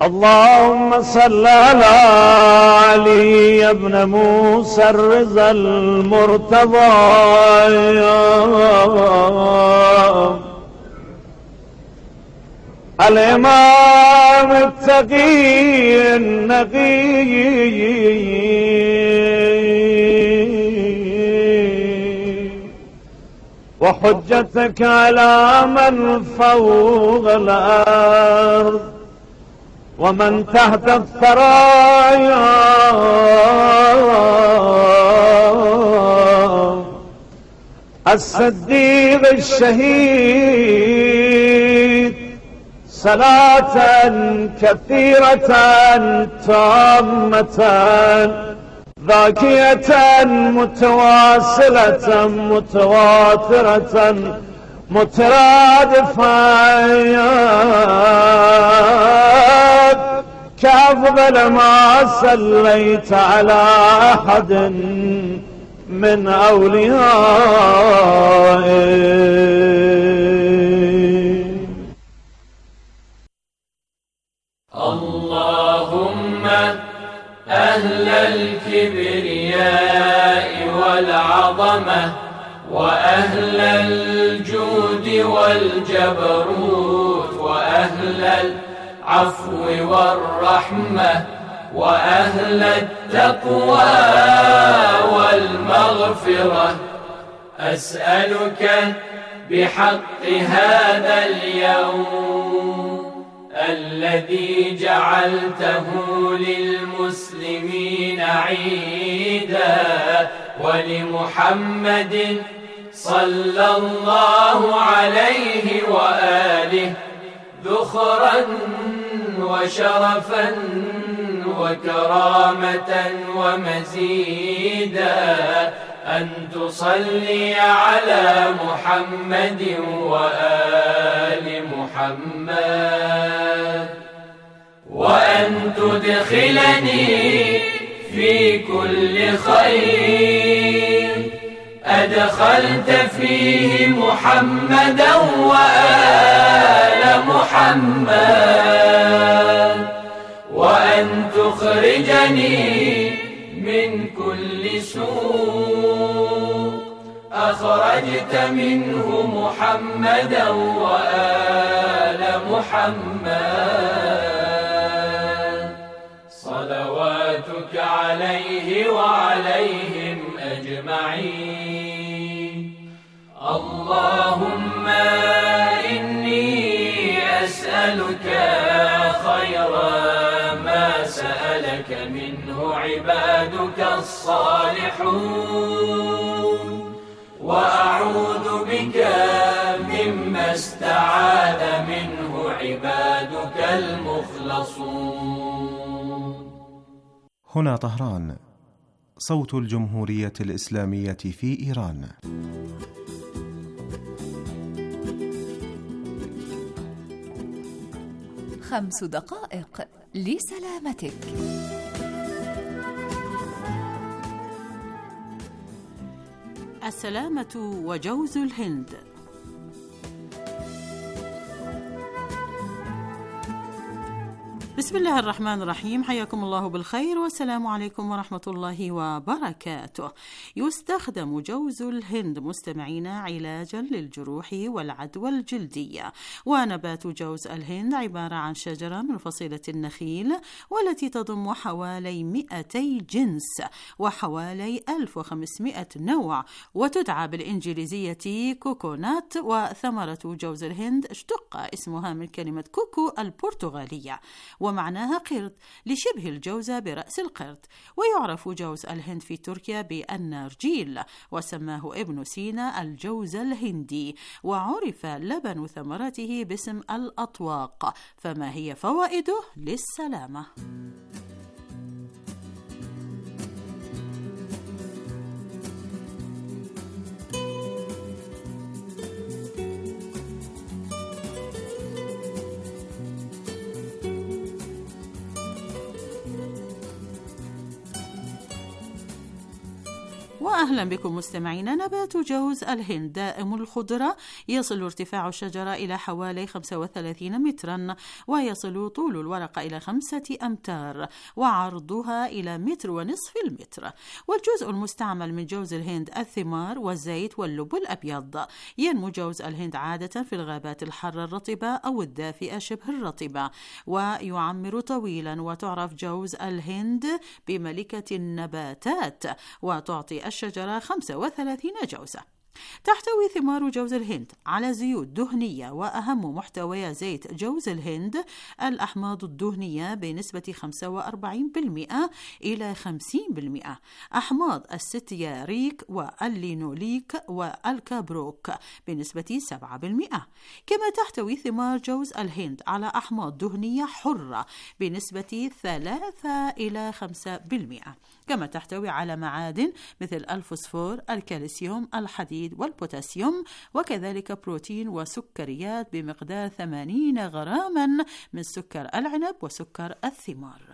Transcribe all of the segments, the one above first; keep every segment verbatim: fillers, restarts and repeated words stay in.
اللهم صل على علي بن موسى الرضا المرتضى الإمام التقي النقي وحجتك على من فوق الأرض ومن تحت الثرايا الصديق الشهيد صلاة كثيرة تامة ذاكية متواصلة متواترة مترادفة كأفضل ما صليت على أحد من أوليائك. اللهم أهل الكبرياء والعظمة وأهل الجود والجبروت وأهل العفو والرحمة وأهل التقوى والمغفرة، أسألك بحق هذا اليوم الذي جعلته للمسلمين عيدا ولمحمد صلى الله عليه وآله ذخرا وشرفا وكرامة ومزيدا أن تصلي على محمد وآل محمد، وأن تدخلني في كل خير أدخلت فيه محمدا وآل محمد، وأن تخرجني من كل سوء أخرجت منه محمدا وآل محمد، صلواتك عليه وعليهم أجمعين. اللهم إني أسألك خير ما سألك منه عبادك الصالحون، وأعوذ بك مما استعاذ منه عبادك المخلصون. هنا طهران، صوت الجمهورية الإسلامية في إيران. خمس دقائق لسلامتك. السلامة وجوز الهند. بسم الله الرحمن الرحيم، حياكم الله بالخير والسلام عليكم ورحمة الله وبركاته. يستخدم جوز الهند مستمعينا علاجا للجروح والعدوى الجلدية، ونبات جوز الهند عبارة عن شجرة من فصيلة النخيل والتي تضم حوالي مئتي جنس وحوالي ألف وخمسمائة نوع، وتدعى بالإنجليزية كوكونات. وثمرة جوز الهند اشتق اسمها من كلمة كوكو البرتغالية ومعناها قرد لشبه الجوزة برأس القرد. ويعرف جوز الهند في تركيا بالنرجيل، وسماه ابن سينا الجوز الهندي، وعرف لبن ثمرته باسم الأطواق. فما هي فوائده للسلامة؟ وأهلا بكم مستمعينا. نبات جوز الهند دائم الخضرة، يصل ارتفاع الشجرة إلى حوالي خمسة وثلاثين مترا، ويصل طول الورقة إلى خمسة أمتار، وعرضها إلى متر ونصف المتر. والجزء المستعمل من جوز الهند الثمار والزيت واللب الأبيض. ينمو جوز الهند عادة في الغابات الحارة الرطبة أو الدافئة شبه الرطبة، ويعمر طويلا. وتعرف جوز الهند بملكة النباتات، وتعطي الشجرة خمسة وثلاثين جوزة. تحتوي ثمار جوز الهند على زيوت دهنية، وأهم محتويات زيت جوز الهند الأحماض الدهنية بنسبة خمسة وأربعين بالمئة إلى خمسين بالمئة، أحماض الستياريك واللينوليك والكابروك بنسبة سبعة بالمئة. كما تحتوي ثمار جوز الهند على أحماض دهنية حرة بنسبة ثلاثة إلى خمسة بالمئة. كما تحتوي على معادن مثل الفوسفور، الكالسيوم، الحديد والبوتاسيوم، وكذلك بروتين وسكريات بمقدار ثمانين غراما من سكر العنب وسكر الثمار.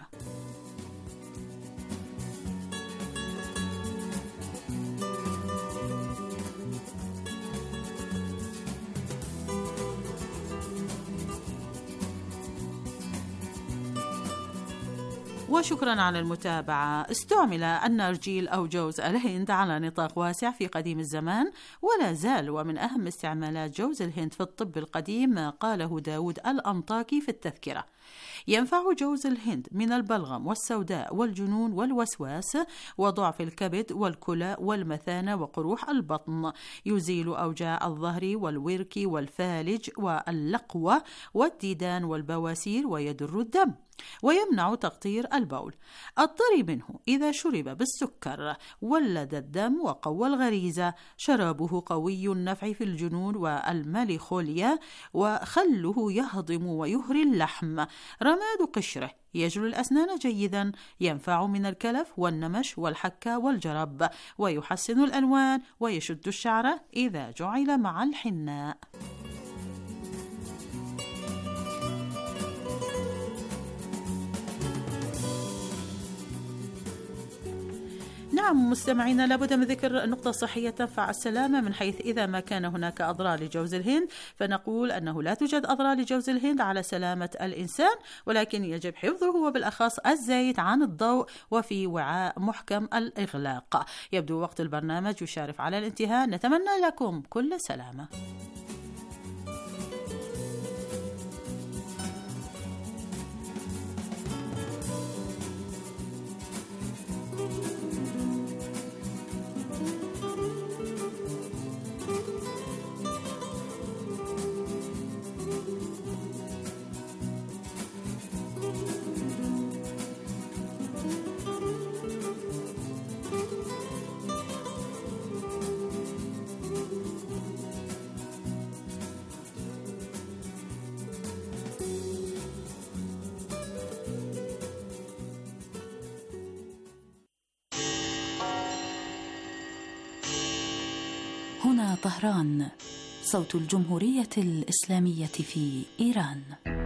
وشكرا على المتابعة. استعمل النرجيل أو جوز الهند على نطاق واسع في قديم الزمان، ولا زال. ومن أهم استعمالات جوز الهند في الطب القديم ما قاله داود الأنطاكي في التذكرة: ينفع جوز الهند من البلغم والسوداء والجنون والوسواس وضعف الكبد والكلى والمثانة وقروح البطن، يزيل أوجاع الظهر والورك والفالج واللقوة والديدان والبواسير، ويدر الدم، ويمنع تقطير البول. الطري منه إذا شرب بالسكر ولد الدم وقوى الغريزة. شرابه قوي النفع في الجنون والميلانخوليا، وخله يهضم ويهري اللحم. رماد قشره يجلو الأسنان جيدا، ينفع من الكلف والنمش والحكة والجرب، ويحسن الألوان ويشد الشعر إذا جعل مع الحناء. نعم مستمعينا، لابد من ذكر نقطة صحية تنفع السلامة، من حيث إذا ما كان هناك أضرار لجوز الهند فنقول أنه لا توجد أضرار لجوز الهند على سلامة الإنسان، ولكن يجب حفظه وبالأخص الزيت عن الضوء وفي وعاء محكم الإغلاق. يبدو وقت البرنامج يشارف على الانتهاء، نتمنى لكم كل سلامة. هنا طهران، صوت الجمهورية الإسلامية في إيران.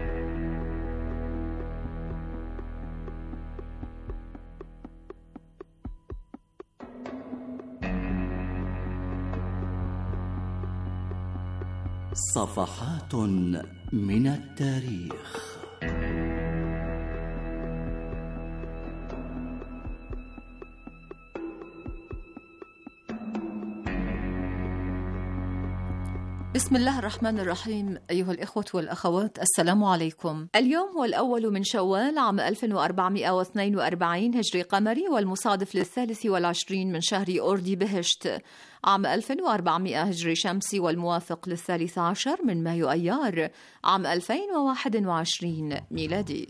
صفحات من التاريخ. بسم الله الرحمن الرحيم. أيها الإخوة والأخوات، السلام عليكم. اليوم هو الأول من شوال عام ألف وأربعمائة واثنين وأربعين هجري قمري، والمصادف للثالث والعشرين من شهر أوردي بهشت عام ألف وأربعمائة هجري شمسي، والموافق للثالث عشر من مايو أيار عام ألفين وواحد وعشرين ميلادي.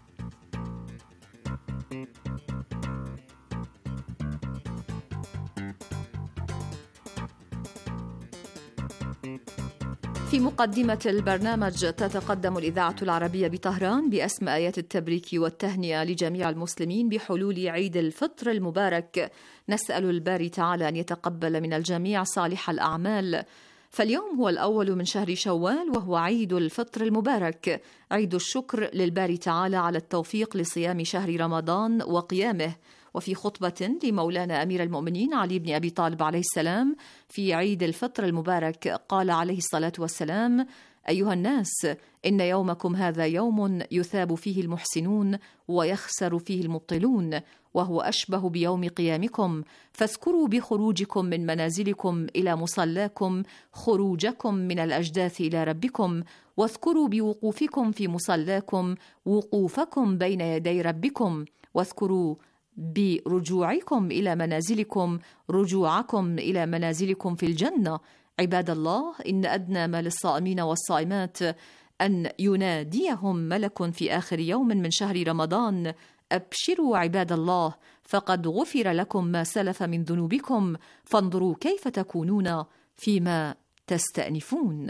في مقدمة البرنامج تتقدم الإذاعة العربية بطهران بأسمى آيات التبريك والتهنئة لجميع المسلمين بحلول عيد الفطر المبارك. نسأل الباري تعالى أن يتقبل من الجميع صالح الأعمال. فاليوم هو الأول من شهر شوال، وهو عيد الفطر المبارك، عيد الشكر للباري تعالى على التوفيق لصيام شهر رمضان وقيامه، وفي خطبة لمولانا أمير المؤمنين علي بن أبي طالب عليه السلام في عيد الفطر المبارك قال عليه الصلاة والسلام: أيها الناس، إن يومكم هذا يوم يثاب فيه المحسنون ويخسر فيه المبطلون، وهو أشبه بيوم قيامكم، فاذكروا بخروجكم من منازلكم إلى مصلاكم خروجكم من الأجداث إلى ربكم، واذكروا بوقوفكم في مصلاكم وقوفكم بين يدي ربكم، واذكروا برجوعكم إلى منازلكم رجوعكم إلى منازلكم في الجنة. عباد الله، إن أدنى ما للصائمين والصائمات أن يناديهم ملك في آخر يوم من شهر رمضان: أبشروا عباد الله، فقد غفر لكم ما سلف من ذنوبكم، فانظروا كيف تكونون فيما تستأنفون.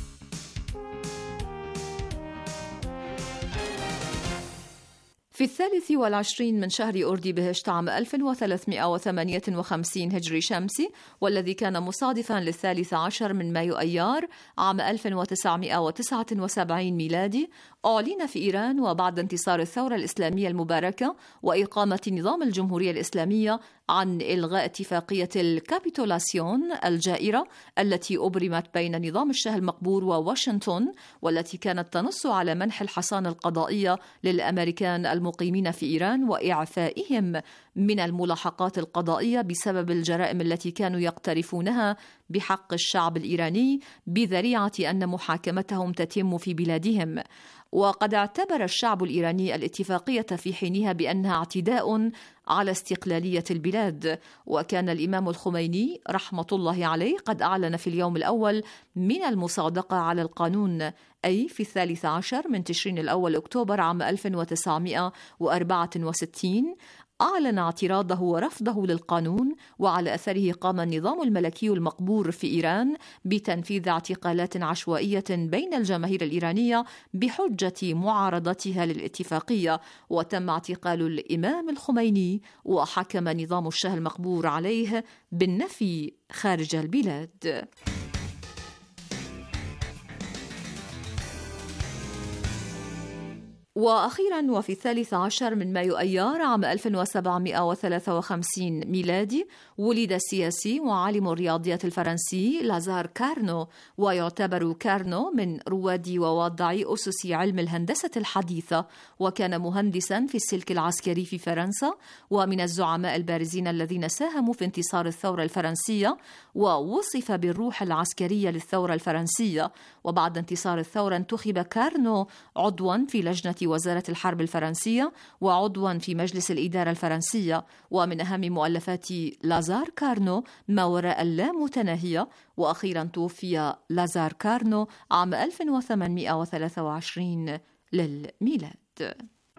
في الثالث والعشرين من شهر أرديبهشت عام ألف وثلاثمائة وثمانية وخمسين هجري شمسي، والذي كان مصادفا للثالث عشر من مايو أيار عام ألف وتسعمائة وتسعة وسبعين ميلادي، أعلن في إيران وبعد انتصار الثورة الإسلامية المباركة وإقامة نظام الجمهورية الإسلامية عن إلغاء اتفاقية الكابيتولاسيون الجائرة التي أبرمت بين نظام الشاه المقبور وواشنطن، والتي كانت تنص على منح الحصانة القضائية للأمريكان المقيمين في إيران وإعفائهم من الملاحقات القضائية بسبب الجرائم التي كانوا يقترفونها بحق الشعب الإيراني بذريعة أن محاكمتهم تتم في بلادهم. وقد اعتبر الشعب الإيراني الاتفاقية في حينها بأنها اعتداء على استقلالية البلاد، وكان الإمام الخميني رحمة الله عليه قد أعلن في اليوم الأول من المصادقة على القانون، أي في الثالث عشر من تشرين الأول أكتوبر عام ألف وتسعمائة وأربعة وستين، أعلن اعتراضه ورفضه للقانون، وعلى أثره قام النظام الملكي المقبور في إيران بتنفيذ اعتقالات عشوائية بين الجماهير الإيرانية بحجة معارضتها للاتفاقية، وتم اعتقال الإمام الخميني، وحكم نظام الشاه المقبور عليه بالنفي خارج البلاد. وأخيرا وفي الثالث عشر من مايو أيار عام ألف وسبعمائة وثلاثة وخمسين ميلادي ولد السياسي وعالم الرياضيات الفرنسي لازار كارنو، ويعتبر كارنو من رواد وواضعي أسس علم الهندسة الحديثة، وكان مهندسا في السلك العسكري في فرنسا، ومن الزعماء البارزين الذين ساهموا في انتصار الثورة الفرنسية، ووصف بالروح العسكرية للثورة الفرنسية. وبعد انتصار الثورة انتخب كارنو عضوا في لجنة وزارة الحرب الفرنسية وعضوا في مجلس الإدارة الفرنسية. ومن أهم مؤلفات لازار كارنو ما وراء اللامتناهية. وأخيرا توفي لازار كارنو عام ألف وثمانمائة وثلاثة وعشرين للميلاد.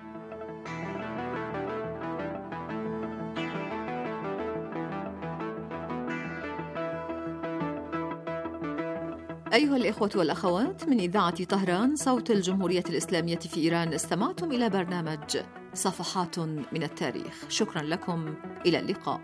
أيها الإخوة والأخوات، من إذاعة طهران صوت الجمهورية الإسلامية في إيران، استمعتم إلى برنامج صفحات من التاريخ. شكرا لكم، إلى اللقاء.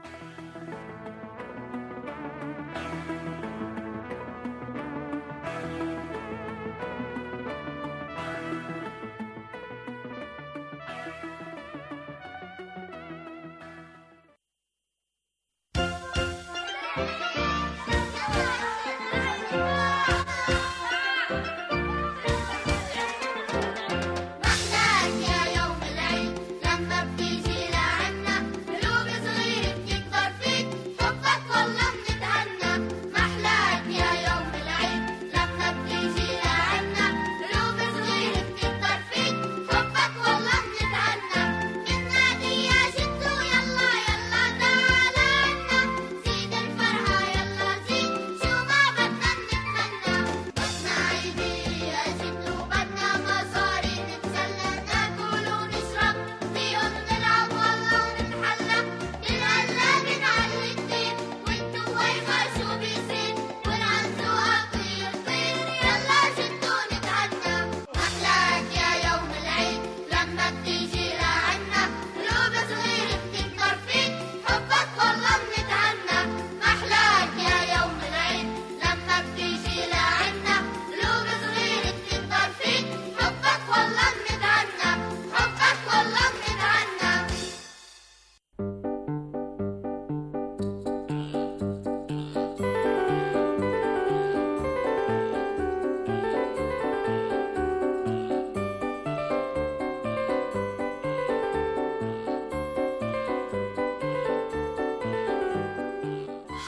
محلاك يا يوم العيد لما بتيجي لعنا قلوب صغيرة بتكبر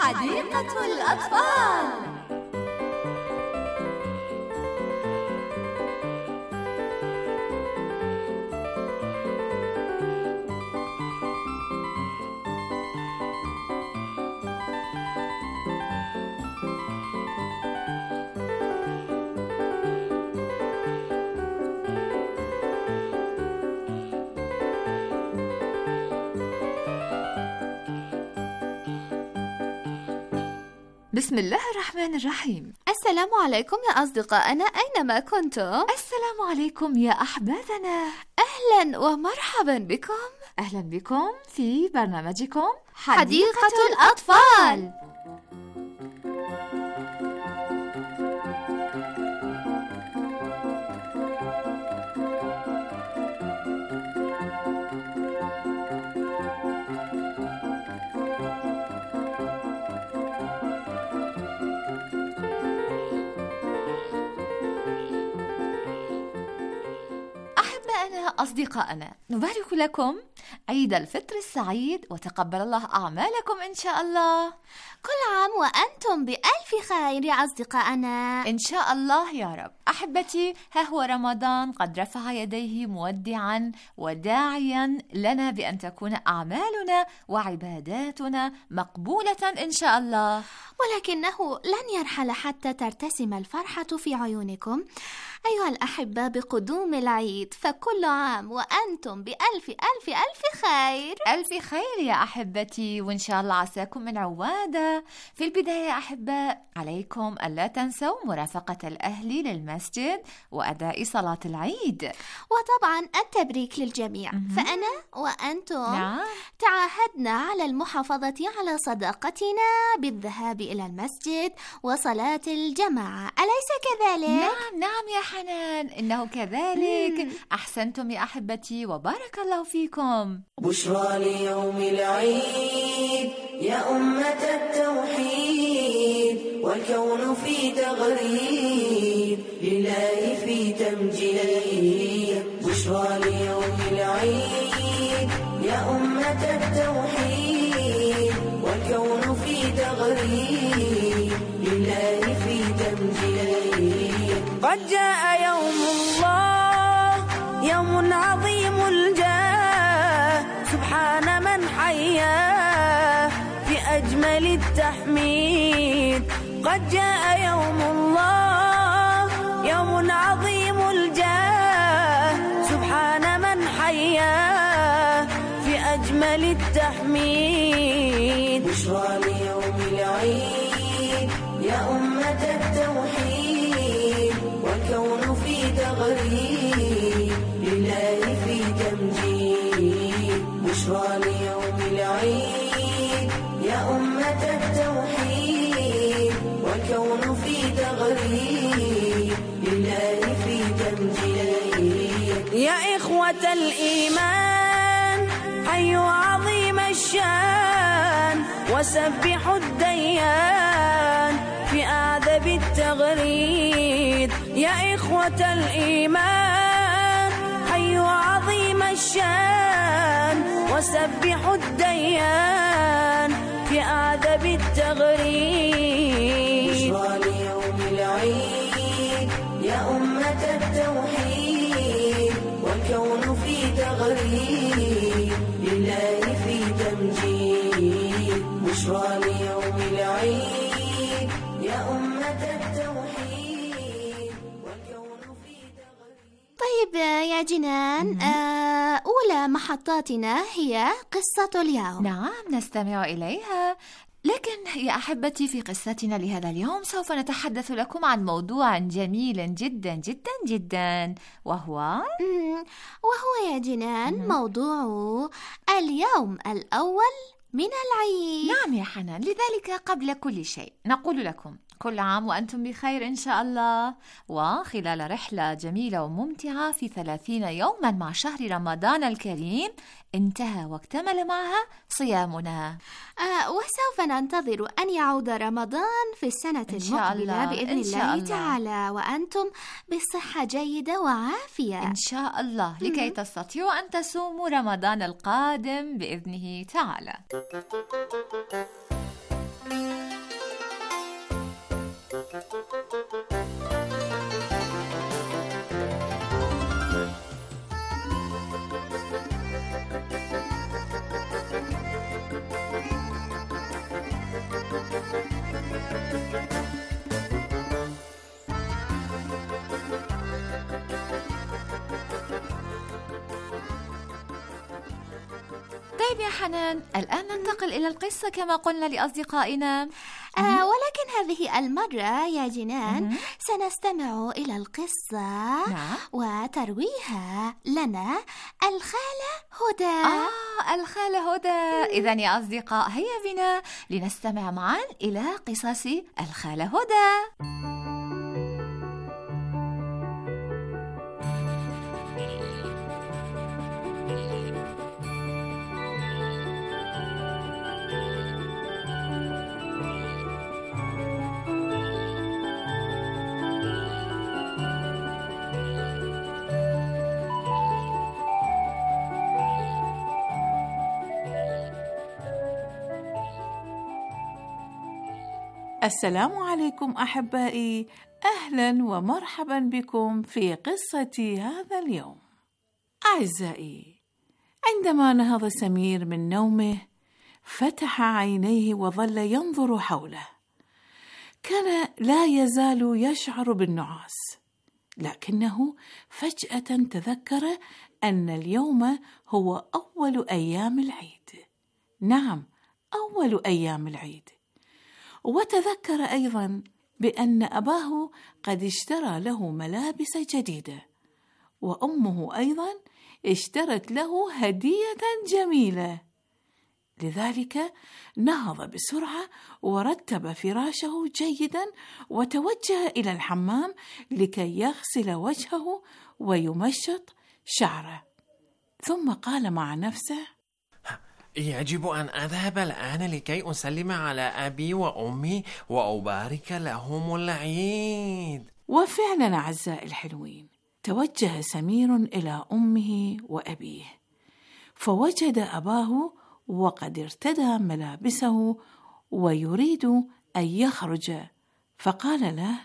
حديقة الأطفال. بسم الله الرحمن الرحيم. السلام عليكم يا أصدقائنا أينما كنتم. السلام عليكم يا أحبابنا. أهلا ومرحبا بكم. أهلا بكم في برنامجكم حديقة, حديقة الأطفال. أصدقائنا، نبارك لكم عيد الفطر السعيد وتقبل الله أعمالكم إن شاء الله. كل عام وأنتم بألف خير يا أصدقائنا إن شاء الله يا رب. أحبتي، ها هو رمضان قد رفع يديه مودعا وداعيا لنا بأن تكون أعمالنا وعباداتنا مقبولة إن شاء الله، ولكنه لن يرحل حتى ترتسم الفرحة في عيونكم أيها الأحبة بقدوم العيد، فكل عام وأنتم بألف ألف ألف خير. ألف خير يا أحبتي، وإن شاء الله عساكم من عوادة. في البداية يا أحباء، عليكم ألا تنسوا مرافقة الأهل للمسجد وأداء صلاة العيد، وطبعا التبريك للجميع. م- فأنا وأنتم نعم. تعاهدنا على المحافظة على صداقتنا بالذهاب إلى المسجد وصلاة الجماعة، أليس كذلك؟ نعم نعم يا حنان، إنه كذلك. مم. أحسنتم يا أحبتي وبارك الله فيكم. بشرى ليوم العيد يا أمة التوحيد، والكون في تغريد لله في تمجيد. بشرى ليوم العيد يا أمة التوحيد، والكون في تغريد لله في تمجيد. قد جاء يوم الله، يوم عظيم الجاه، سبحان من حياه في أجمل التحميد. قد جاء يوم الله، يوم عظيم الجاه، سبحان من حياه في أجمل التحميد. بشرى ليوم العيد يا أمة التوحيد، والكون في تغريد لله في تمجيد. بشرى ليوم العيد يا أمة التوحيد، والكون في تغريد لله في تمجيد. يا إخوة الإيمان حيوا عظيم الشان، وسبحوا الديان في أعذب التغريد. يا إخوة الإيمان حيوا عظيم الشان، وسبحوا الديان في أعذب التغريد. بشرى ليوم العيد يا أمة التوحيد، والكون في تغريد لله في تمجيد. بشرى ليوم العيد يا أمة التوحيد، والكون في تغريد. طيب يا جنان، آه أولى محطاتنا هي قصة اليوم. نعم، نستمع إليها. لكن يا أحبتي، في قصتنا لهذا اليوم سوف نتحدث لكم عن موضوع جميل جدا جدا جدا، وهو وهو يا جنان موضوع اليوم الأول من العيد. نعم يا حنان، لذلك قبل كل شيء نقول لكم كل عام وأنتم بخير إن شاء الله، وخلال رحلة جميلة وممتعة في ثلاثين يوما مع شهر رمضان الكريم انتهى واكتمل معها صيامنا. آه وسوف ننتظر أن يعود رمضان في السنة المقبلة بإذن الله, الله تعالى، وأنتم بصحة جيدة وعافية إن شاء الله، لكي تستطيعوا أن تصوموا رمضان القادم بإذنه تعالى. طيب يا حنان، الآن ننتقل إلى القصة كما قلنا لأصدقائنا. آه ولكن هذه المرة يا جنان سنستمع إلى القصة نعم. وترويها لنا الخالة هدى. آه الخالة هدى. إذن يا أصدقاء هيا بنا لنستمع معا إلى قصص الخالة هدى. السلام عليكم أحبائي، أهلا ومرحبا بكم في قصتي هذا اليوم. أعزائي، عندما نهض سمير من نومه فتح عينيه وظل ينظر حوله. كان لا يزال يشعر بالنعاس، لكنه فجأة تذكر أن اليوم هو أول أيام العيد. نعم، أول أيام العيد. وتذكر أيضا بأن أباه قد اشترى له ملابس جديدة، وأمه أيضا اشترت له هدية جميلة. لذلك نهض بسرعة ورتب فراشه جيدا وتوجه إلى الحمام لكي يغسل وجهه ويمشط شعره. ثم قال مع نفسه: يجب أن أذهب الآن لكي أسلم على أبي وأمي وأبارك لهم العيد. وفعلا أعزائي الحلوين، توجه سمير إلى أمه وأبيه، فوجد أباه وقد ارتدى ملابسه ويريد أن يخرج، فقال له: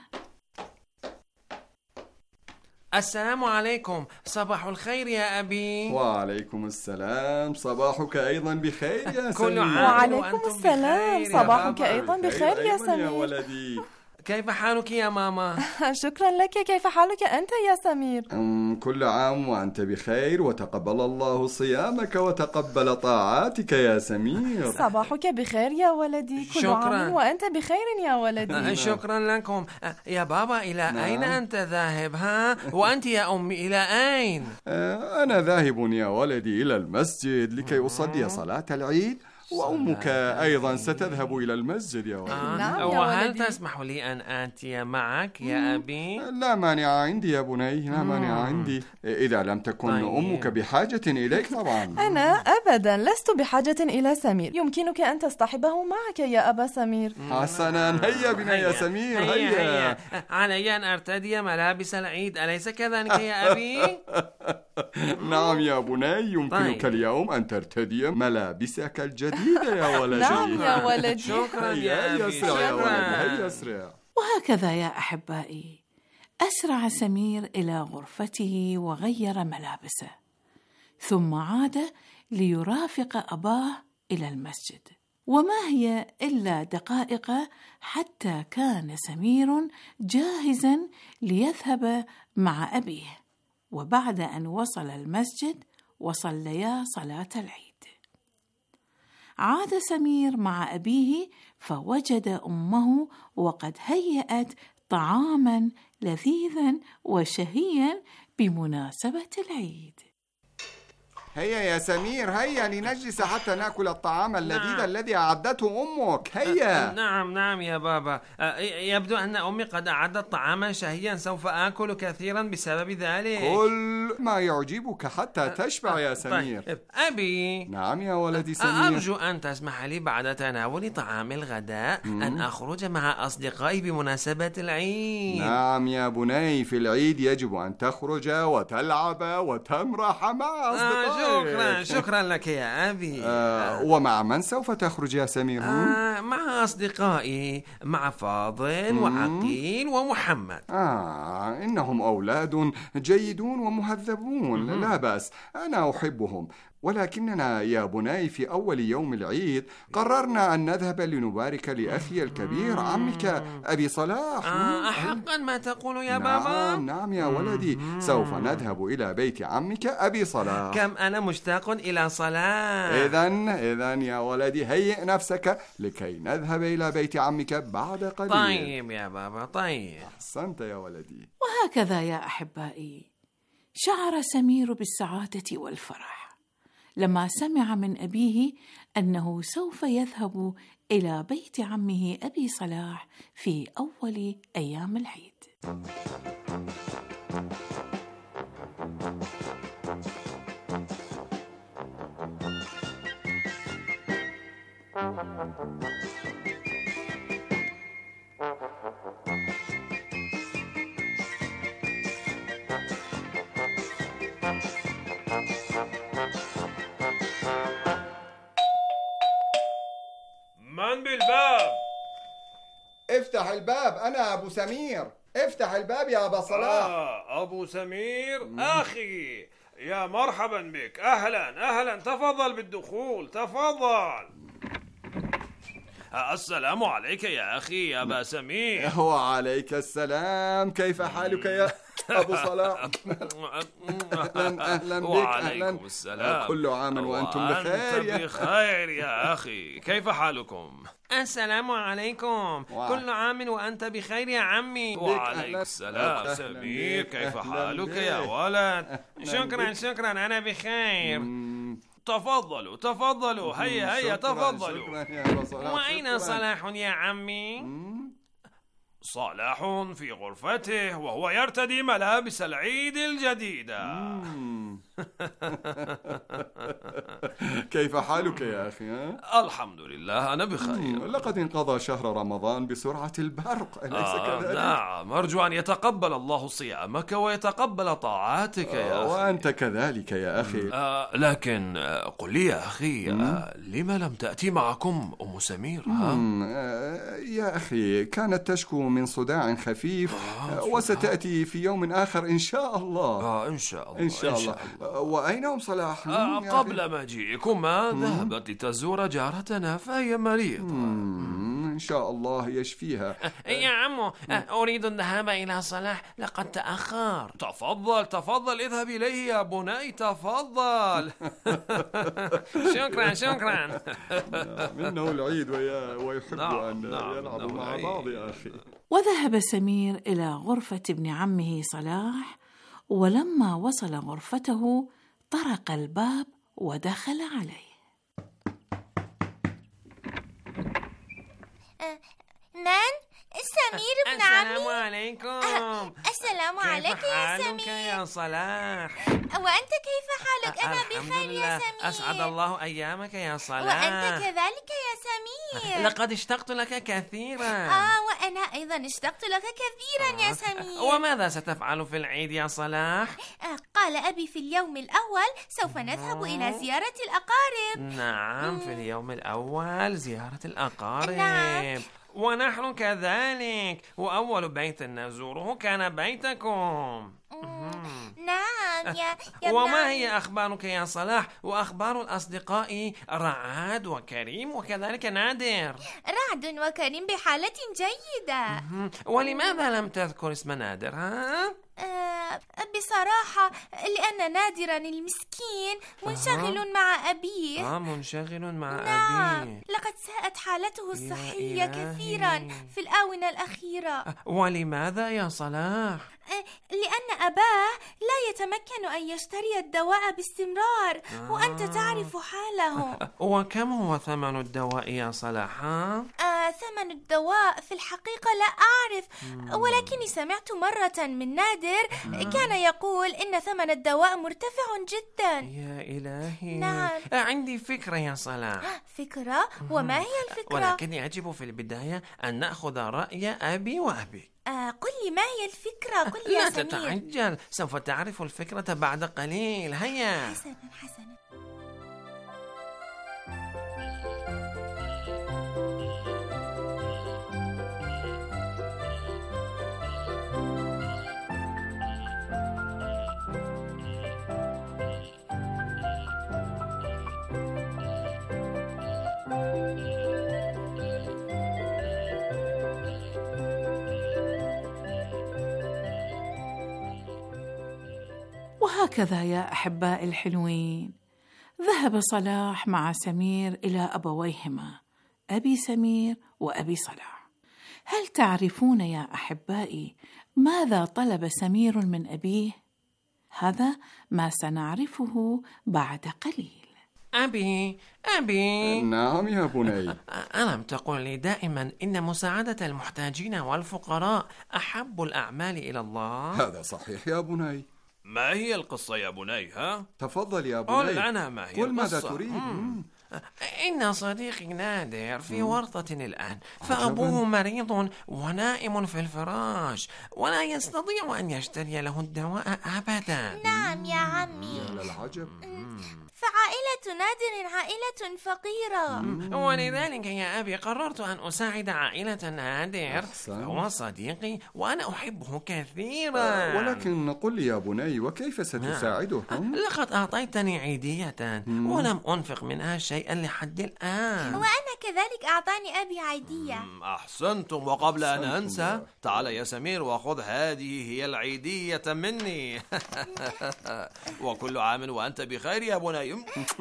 السلام عليكم، صباح الخير يا أبي. وعليكم السلام، صباحك أيضا بخير يا كل سمير. عام وعليكم السلام، صباحك أيضا بخير يا سمير. يا ولدي، كيف حالك يا ماما؟ شكرا لك، كيف حالك أنت يا سمير؟ كل عام وأنت بخير، وتقبل الله صيامك وتقبل طاعاتك يا سمير. صباحك بخير يا ولدي، كل شكرا. عام وأنت بخير يا ولدي. شكرا لكم. يا بابا، إلى نعم. أين أنت ذاهب ها؟ وأنت يا أمي إلى أين؟ أنا ذاهب يا ولدي إلى المسجد لكي أصلي صلاة العيد، وأمك أيضا ستذهب إلى المسجد يا ولدي. آه. نعم يا وهل ولدي. تسمح لي أن آتي معك يا أبي؟ لا مانع عندي يا بني، لا مانع عندي، إذا لم تكن طيب. أمك بحاجة إليك طبعا. أنا أبدا لست بحاجة إلى سمير، يمكنك أن تصطحبه معك يا أبا سمير. حسنا، هيا بنا يا سمير، هيا, هيا, هيا. علي أن أرتدي ملابس العيد، أليس كذلك يا أبي؟ نعم يا بني، يمكنك طيب. اليوم أن ترتدي ملابسك الجديدة يا ولدي. نعم يا ولدي. شكرا يا أبي، يسرع يا ولدي، هيا شكرا. يسرع. وهكذا يا أحبائي، أسرع سمير إلى غرفته وغير ملابسه، ثم عاد ليرافق أباه إلى المسجد. وما هي إلا دقائق حتى كان سمير جاهزا ليذهب مع أبيه. وبعد أن وصل المسجد وصليا صلاة العيد، عاد سمير مع أبيه فوجد أمه وقد هيأت طعاما لذيذا وشهيا بمناسبة العيد. هيا يا سمير، هيا لنجلس حتى نأكل الطعام اللذيذ نعم. الذي أعدته أمك. هيا. نعم نعم يا بابا، يبدو أن أمي قد أعدت طعاما شهيا، سوف آكل كثيرا بسبب ذلك. كل ما يعجبك حتى تشبع يا سمير. طيب. أبي. نعم يا ولدي سمير. أرجو أن تسمح لي بعد تناول طعام الغداء أن أخرج مع أصدقائي بمناسبة العيد. نعم يا بني، في العيد يجب أن تخرج وتلعب وتمرح مع أصدقائك. شكرا شكرا لك يا أبي. آه ومع من سوف تخرج يا سمير؟ آه مع أصدقائي، مع فاضل وعقيل ومحمد. آه إنهم أولاد جيدون ومهذبون، لا بأس، أنا أحبهم. ولكننا يا بناي في أول يوم العيد قررنا أن نذهب لنبارك لأخي الكبير عمك أبي صلاح. آه حقا ما تقول يا نعم بابا؟ نعم نعم يا ولدي، سوف نذهب إلى بيت عمك أبي صلاح. كم أنا مشتاق إلى صلاح. إذن إذن يا ولدي هيئ نفسك لكي نذهب إلى بيت عمك بعد قليل. طيب يا بابا طيب. أحسنت يا ولدي. وهكذا يا أحبائي شعر سمير بالسعادة والفرح لما سمع من أبيه أنه سوف يذهب إلى بيت عمه أبي صلاح في أول أيام العيد. من بالباب؟ افتح الباب، أنا أبو سمير. افتح الباب يا أبا صلاح. آه أبو سمير مم. أخي يا مرحبا بك، أهلا أهلا، تفضل بالدخول تفضل. السلام عليك يا أخي يا أبا سمير. وعليك السلام، كيف حالك يا أبو صلاح؟ أهلا أهلا بك. وعليكم أهلاً. السلام. كل عام وأنتم بخير. وأنت بخير يا أخي، كيف حالكم؟ السلام عليكم. وع... كل عام وأنت بخير يا عمي. وعليك السلام. سمير كيف حالك يا ولد؟ شكرا شكرا أنا بخير. تفضلوا تفضلوا، هيا هيا تفضلوا. وأين صلاح يا عمي؟ صلاح في غرفته وهو يرتدي ملابس العيد الجديدة. كيف حالك يا أخي؟ الحمد لله أنا بخير. لقد انقضى شهر رمضان بسرعة البرق، أليس آه كذلك؟ نعم، أرجو أن يتقبل الله صيامك ويتقبل طاعاتك يا آه أخي. وأنت كذلك يا أخي. آه لكن آه قل لي يا أخي، آه لما لم تأتي معكم أم سمير؟ ها؟ آه يا أخي كانت تشكو من صداع خفيف، آه وستأتي في يوم آخر إن شاء الله. آه إن شاء الله إن شاء الله. وأين أم صلاح؟ آه قبل مجيئكما ذهبت لتزور جارتنا فهي مريضة. إن شاء الله يشفيها. يا عمو أريد الذهاب إلى صلاح، لقد تأخر. تفضل تفضل اذهب إليه يا بني تفضل. شكرا شكرا. منه العيد ويحب نعم أن نعم يلعب مع بعض يا أخي. وذهب سمير إلى غرفة ابن عمه صلاح، ولما وصل غرفته طرق الباب ودخل عليه. من؟ سمير ابن عمي. السلام عليكم. أه. السلام عليك يا سمير. كيف حالك يا صلاح؟ وأنت كيف حالك؟ أنا بخير يا سمير. أسعد الله أيامك يا صلاح. وأنت كذلك يا سمير. لقد اشتقت لك كثيرا. آه وأنا أيضا اشتقت لك كثيرا يا سمير. وماذا ستفعل في العيد يا صلاح؟ آه قال أبي في اليوم الأول سوف نذهب إلى زيارة الأقارب. نعم في اليوم الأول زيارة الأقارب. نعم. ونحن كذلك، وأول بيت نزوره كان بيتكم. نعم يا, يا وما هي أخبارك يا صلاح؟ وأخبار الأصدقاء رعاد وكريم وكذلك نادر؟ رعد وكريم بحالة جيدة. ولماذا لم تذكر اسم نادر؟ ها؟ أه بصراحة لأن نادرا المسكين منشغل أه. مع أبيه. آه منشغل مع نعم. أبيه. لقد ساءت حالته الصحية كثيرا في الآونة الأخيرة. ولماذا يا صلاح؟ لأن أباه لا يتمكن أن يشتري الدواء باستمرار. آه. وأنت تعرف حاله. وكم هو ثمن الدواء يا صلاح؟ آه ثمن الدواء؟ في الحقيقة لا أعرف، ولكني سمعت مرة من نادر كان يقول إن ثمن الدواء مرتفع جدا. يا إلهي. نعم. عندي فكرة يا صلاح. فكرة؟ وما هي الفكرة؟ ولكن يجب في البداية أن نأخذ رأي أبي وأبي. آه قل لي ما هي الفكرة؟ قل لي يا سمير. لا تتعجل، سوف تعرف الفكرة بعد قليل. هيا. حسنا حسنا. وهكذا يا أحبائي الحلوين، ذهب صلاح مع سمير إلى أبويهما، أبي سمير وأبي صلاح. هل تعرفون يا أحبائي ماذا طلب سمير من أبيه؟ هذا ما سنعرفه بعد قليل. أبي أبي. نعم يا بني. ألم تقل لي دائما إن مساعدة المحتاجين والفقراء أحب الأعمال إلى الله؟ هذا صحيح يا بني. ما هي القصة يا بني؟ ها؟ تفضل يا بني. قل لنا ما هي قل القصة. ماذا تريد؟ إن صديقي نادر في ورطة الآن، فأبوه مريض ونائم في الفراش ولا يستطيع أن يشتري له الدواء أبدا. نعم يا عمي. يا للعجب. فعائلة نادر عائلة فقيرة، ولذلك يا أبي قررت أن أساعد عائلة نادر، فهو صديقي وأنا أحبه كثيرا. ولكن قل لي يا بني، وكيف ستساعدهم؟ لقد أعطيتني عيدية ولم أنفق منها شيئا لحد الآن. وأنا كذلك أعطاني أبي عيدية. أحسنتم. وقبل أن أنسى، تعال يا سمير وخذ هذه هي العيدية مني. وكل عام وأنت بخير يا بني.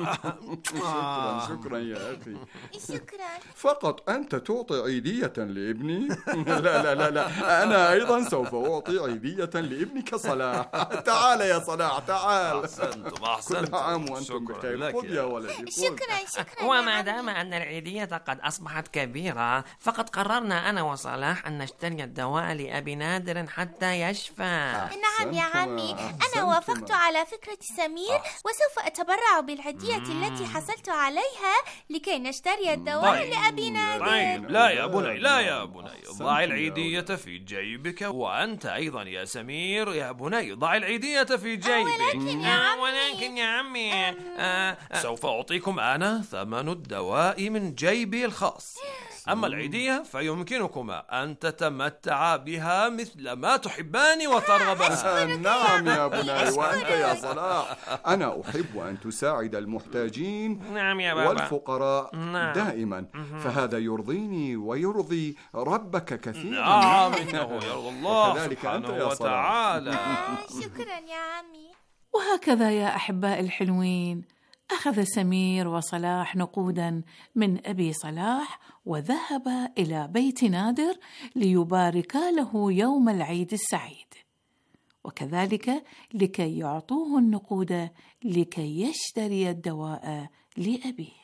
شكرا شكرا يا أخي. شكرا. فقط أنت تعطي عيدية لابني؟ لا لا لا لا، أنا أيضا سوف أعطي عيدية لابنك صلاح. تعال يا صلاح تعال. أحسنتم أحسنتم. كل عام وأنتم بخير. خذ يا ولدي. شكرا شكرا. وما دام أن العيدية قد أصبحت كبيرة، فقد قررنا أنا وصلاح أن نشتري الدواء لأبي نادر حتى يشفى. نعم يا عمي، أنا وافقت على فكرة سمير وسوف أتبرع بالعيدية التي حصلت عليها لكي نشتري الدواء طيب. لأبي نادر. طيب. لا يا بني لا يا بني، ضع العيدية في جيبك، وأنت أيضا يا سمير يا بني ضع العيدية في جيبك. ولكن يا عمي ولكن يا عمي آه آه سوف أعطيكم أنا ثمن الدواء من جيبي الخاص، أما العيدية فيمكنكما أن تتمتعا بها مثل ما تحبان وترغبان. نعم يا بني. وأنت يا صلاح، أنا أحب أن تساعد المحتاجين نعم يا بابا. والفقراء نعم. دائما، فهذا يرضيني ويرضي ربك كثيرا. نعم إنه يرضي الله وكذلك أنت سبحانه يا صلاح. وتعالى. شكرا يا عمي. وهكذا يا أحباء الحلوين، أخذ سمير وصلاح نقودا من أبي صلاح وذهب إلى بيت نادر ليباركا له يوم العيد السعيد، وكذلك لكي يعطوه النقود لكي يشتري الدواء لأبيه.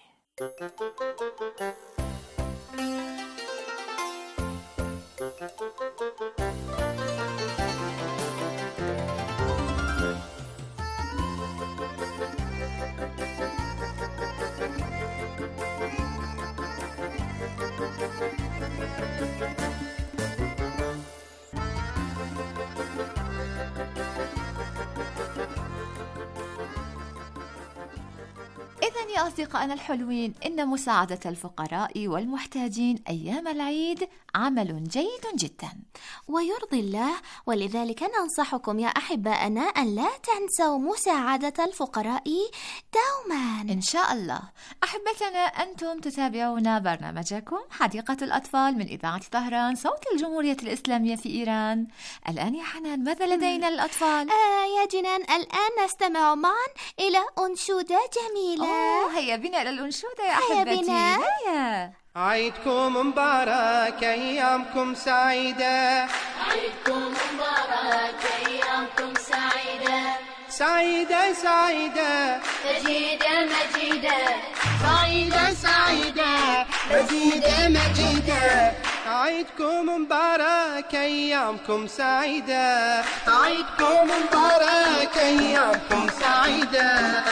إذن يا أصدقائنا الحلوين، إن مساعدة الفقراء والمحتاجين أيام العيد عمل جيد جدا ويرضي الله، ولذلك ننصحكم يا أحبائنا أن لا تنسوا مساعدة الفقراء دوما إن شاء الله. أحبتنا، أنتم تتابعون برنامجكم حديقة الأطفال من إذاعة طهران صوت الجمهورية الإسلامية في إيران. الآن يا حنان ماذا لدينا للأطفال؟ آه يا جنان، الآن نستمع معا إلى أنشودة جميلة. أوه، هيا بنا إلى الأنشودة يا أحبتي. هيا بنا. هيا. عيدكم مبارك، أيامكم سعيدة. عيدكم مبارك، أيامكم سعيدة. سعيدة سعيدة مجيدة مجيدة. سعيدة سعيدة مجيدة مجيدة. عيدكم مبارك أيامكم سعيدة، عيدكم مبارك أيامكم سعيدة.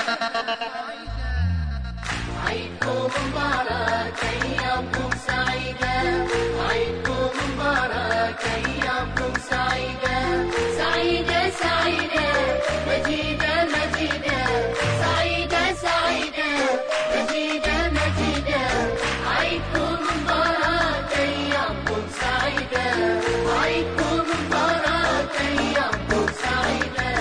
عيدكم مبارك أيامكم سعيدة، عيدكم مبارك أيامكم سعيدة. سعيدة سعيدة مجيدة مجيدة، سعيدة سعيدة مجيدة مجيدة. عيدكم مبارك أيامكم سعيدة، عيدكم مبارك أيامكم سعيدة.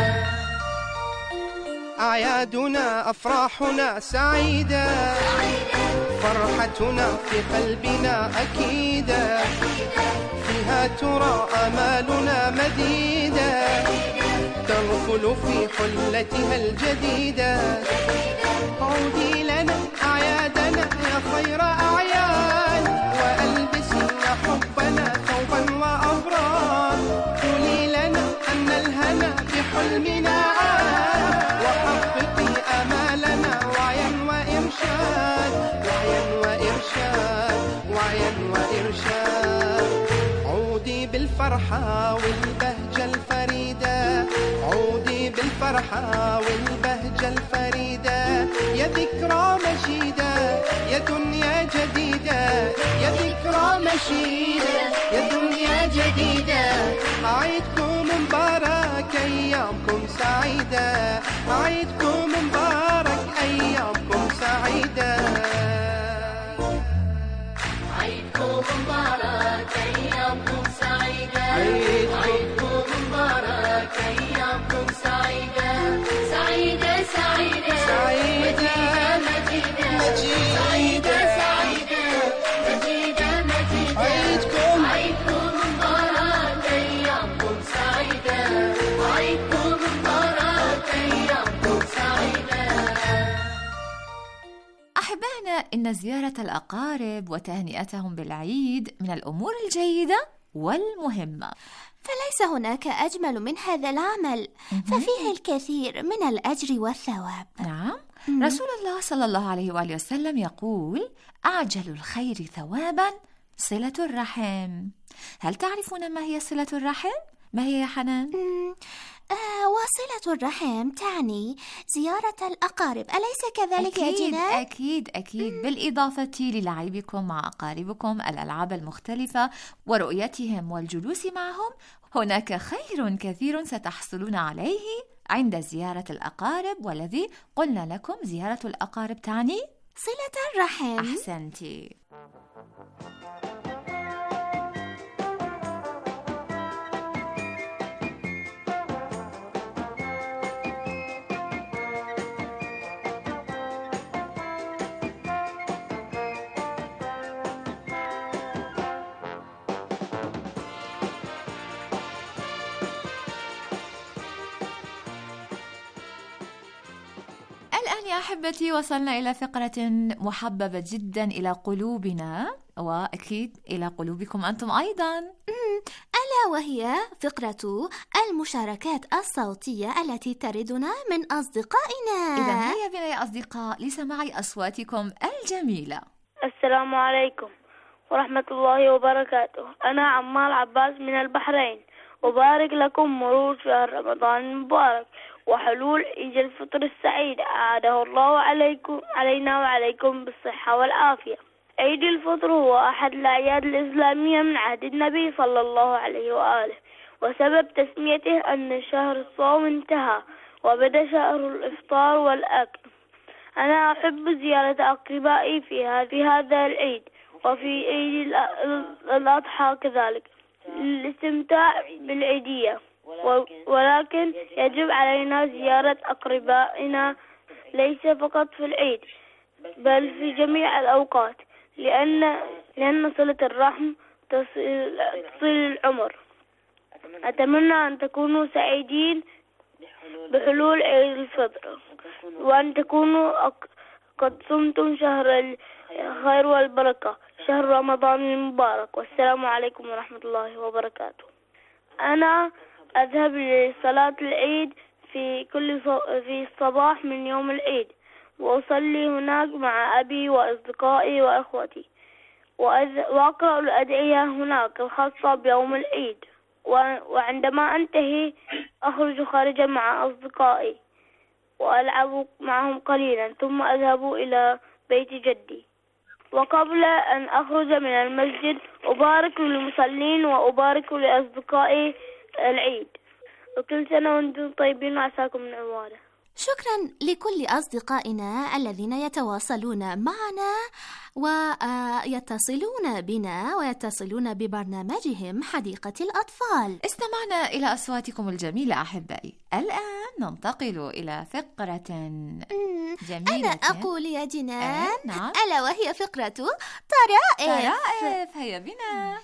أعيادنا أفراحنا سعيدة، فرحتنا في قلبنا أكيدة، فيها ترى آمالنا مديدة، تغفل في حلتها الجديدة. عودي لنا أعيادنا يا خير أعياد، وألبسنا حبنا ثوبا وأبرار. قولي لنا أن الهنا بحلمنا عاد، وحققي آمالنا وعيا وإرشاد، وعيا وإرشاد، وعيا وإرشاد. عودي بالفرحة والبهجة الفريدة، عودي بالفرحة والبهجة الفريدة. يا ذكرى مشيدة يا دنيا جديدة، يا ذكرى مشيدة يا دنيا جديدة. عيدكم مبارك أيامكم سعيدة، عيدكم مبارك أيامكم سعيدة. عيدكم مبارك أيامكم سعيدة، عيدكم مبارك أيامكم سعيدة. سعيدة سعيدة سعيدة مجيدة مجيدة، سعيدة سعيدة مجيدة مجيدة. عيدكم عيدكم مبارك أيامكم سعيدة، عيدكم مبارك أيامكم سعيدة. أحبائنا، إن زيارة الأقارب وتهنئتهم بالعيد من الأمور الجيدة والمهمة، فليس هناك أجمل من هذا العمل، ففيه الكثير من الأجر والثواب. نعم، رسول الله صلى الله عليه وآله وسلم يقول: أعجل الخير ثوابا صلة الرحم. هل تعرفون ما هي صلة الرحم؟ ما هي يا حنان؟ آه وصلة الرحم تعني زيارة الأقارب، أليس كذلك يا أكيد جنان؟ أكيد أكيد، بالإضافة للعبكم مع أقاربكم، الألعاب المختلفة ورؤيتهم والجلوس معهم. هناك خير كثير ستحصلون عليه عند زيارة الأقارب، والذي قلنا لكم زيارة الأقارب تعني صلة الرحم. أحسنتي. الآن يا أحبتي وصلنا إلى فقرة محببة جدا إلى قلوبنا، وأكيد إلى قلوبكم أنتم أيضا، ألا وهي فقرة المشاركات الصوتية التي تردنا من أصدقائنا. إذا هيا بنا يا أصدقاء لسماع أصواتكم الجميلة. السلام عليكم ورحمة الله وبركاته. أنا عمال عباس من البحرين، وبارك لكم مرور شهر رمضان المبارك وحلول عيد الفطر السعيد، أعاده الله عليكم علينا وعليكم بالصحة والعافية. عيد الفطر هو أحد الأعياد الإسلامية من عهد النبي صلى الله عليه وآله، وسبب تسميته أن شهر الصوم انتهى وبدأ شهر الإفطار والأكل. أنا أحب زيارة أقربائي في هذا العيد وفي عيد الأضحى كذلك للاستمتاع بالعيدية، ولكن يجب علينا زيارة أقربائنا ليس فقط في العيد بل في جميع الأوقات، لأن لأن صلة الرحم تصل العمر. أتمنى أن تكونوا سعيدين بحلول عيد الفطر، وأن تكونوا قد صمتم شهر الخير والبركة، شهر رمضان المبارك. والسلام عليكم ورحمة الله وبركاته. أنا أذهب لصلاة العيد في كل في الصباح من يوم العيد، وأصلي هناك مع أبي وأصدقائي وأخوتي، وأذ- وأقرأ الأدعية هناك الخاصة بيوم العيد. و- وعندما أنتهي أخرج خارجا مع أصدقائي وألعب معهم قليلا، ثم أذهب إلى بيت جدي. وقبل أن أخرج من المسجد أبارك للمصلين وأبارك لأصدقائي العيد. وكل سنة وأنتم طيبين وعساكم من عمارة. شكرا لكل أصدقائنا الذين يتواصلون معنا ويتصلون بنا ويتصلون ببرنامجهم حديقة الأطفال. استمعنا إلى أصواتكم الجميلة أحبائي. الآن ننتقل إلى فقرة جميلة. أنا أقول يا جنان، آه، نعم. ألا وهي فقرة طرائف. طرائف، هيا بنا.